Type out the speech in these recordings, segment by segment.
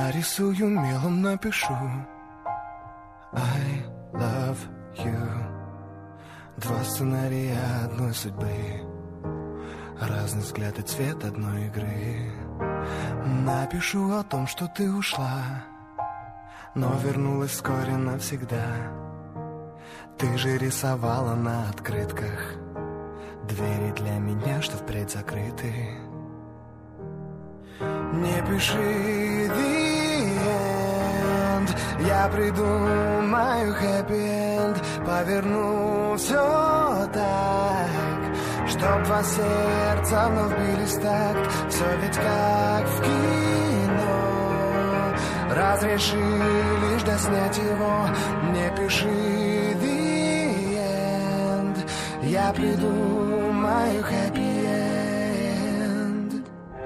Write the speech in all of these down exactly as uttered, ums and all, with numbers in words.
Нарисую мелом, напишу I love you. Два сценария одной судьбы, разный взгляд и цвет одной игры. Напишу о том, что ты ушла, но вернулась вскоре навсегда. Ты же рисовала на открытках двери для меня, что впредь закрыты. Не пиши the end, я придумаю happy end, поверну все так, чтоб два сердца вновь бились в такт. Все ведь как в кино, разреши лишь доснять его. Не пиши the end, я придумаю happy end.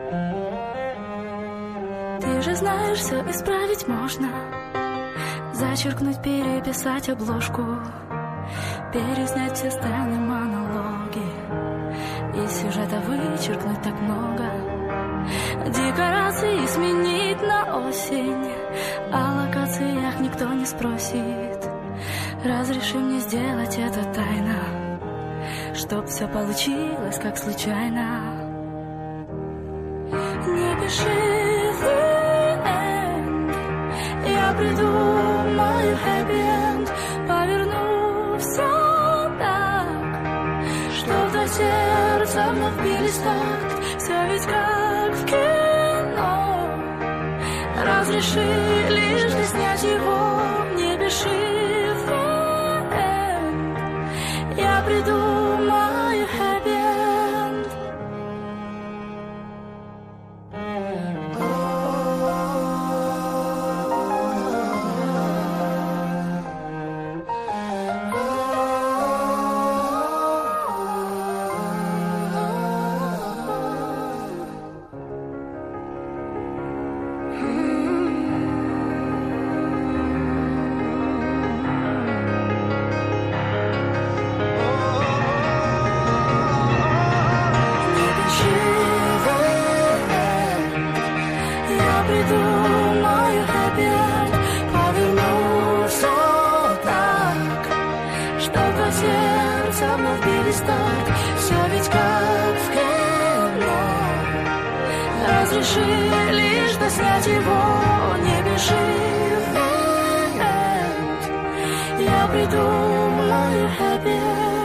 Ты же знаешь, все исправить можно. Зачеркнуть, переписать обложку, переснять все сцены, монологи, из сюжета вычеркнуть так много. Декорации сменить на осень, о локациях никто не спросит. Разреши мне сделать это тайно, чтоб все получилось как случайно. Не пиши the end, я придумаю happy end, поверну все так, чтоб до сердца вновь бились такт. Все ведь как в кино, разреши лишь снять его. Не пиши the end, я придумаю happy end. Придумаю happy end, поверну все так, чтоб два сердца вновь бились такт. Все ведь как в кино, разреши лишь доснять его. Не пиши the end, я придумаю happy end.